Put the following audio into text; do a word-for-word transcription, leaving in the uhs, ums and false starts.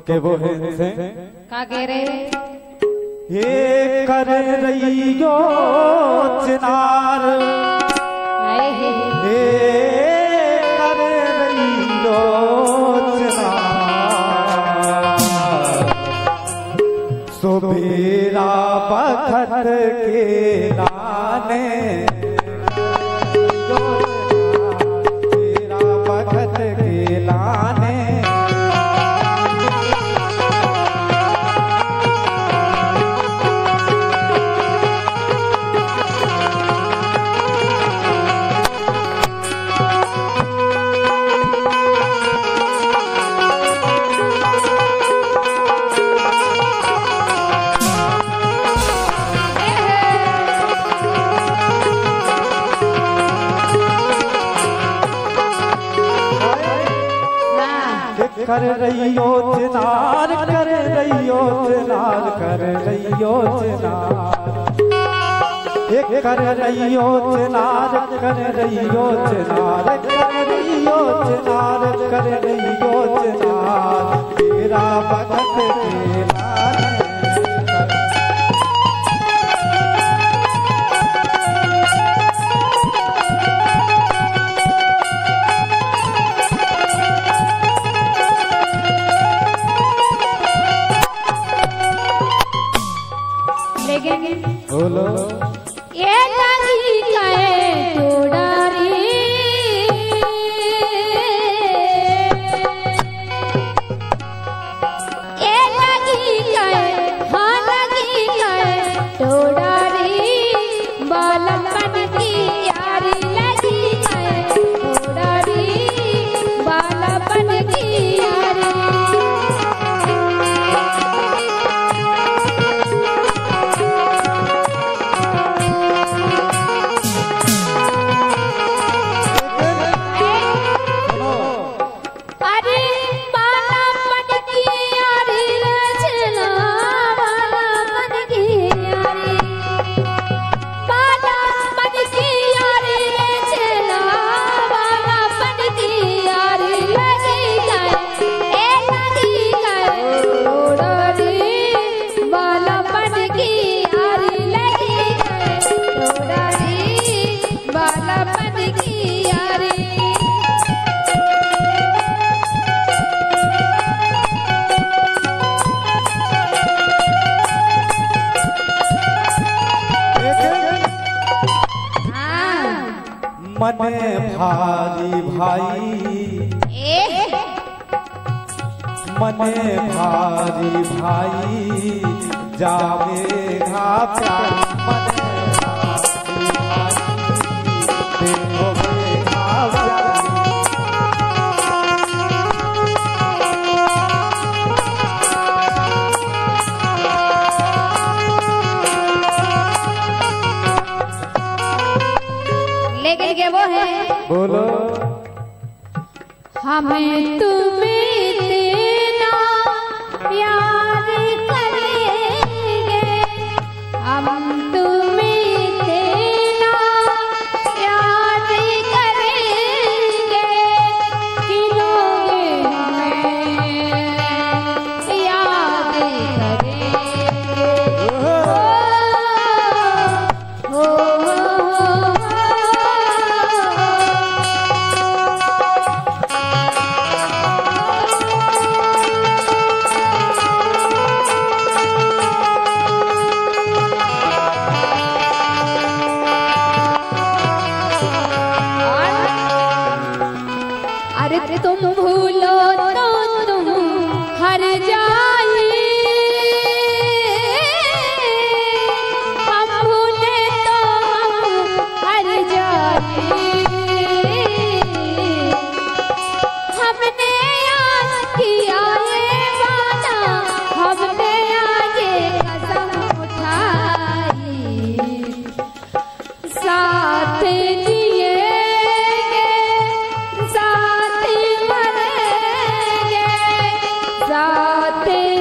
के वो है से का कह रहे ये कर रही हो चिनार ये कर रही हो चिनार सुबेरा बखत के नाने सुबेरा बखत के लाने कर रही हो चिनार कर रही हो चिनार कर रही हो चिनार एक कर रही हो चिनार कर रही हो चिनार कर रही हो चिनार कर रही हो चिनार तेरा भगत तेरा बोलो ये लगी काए टोडारी ये लगी काए हाँ लगी काए टोडारी बालपन की यारी लगी काए टोडारी बालपन की यारी मने भारी भाई मने भारी भाई जावेगा प्यार मने भारी भाई देखोगा लेकिन के वो है बोलो हमें तुम्हें इतना प्यार करेंगे हम तुम्हें इतना प्यार करेंगे कि लोग हमें याद करेंगे हो हो अरे तुम भूलो तो तुम हर जाए हम भूले तो हम हर जाए हमने आज किया ये वादा हमने आज ये कसम उठाई साथ जिएंगे साथ मरेंगे साथ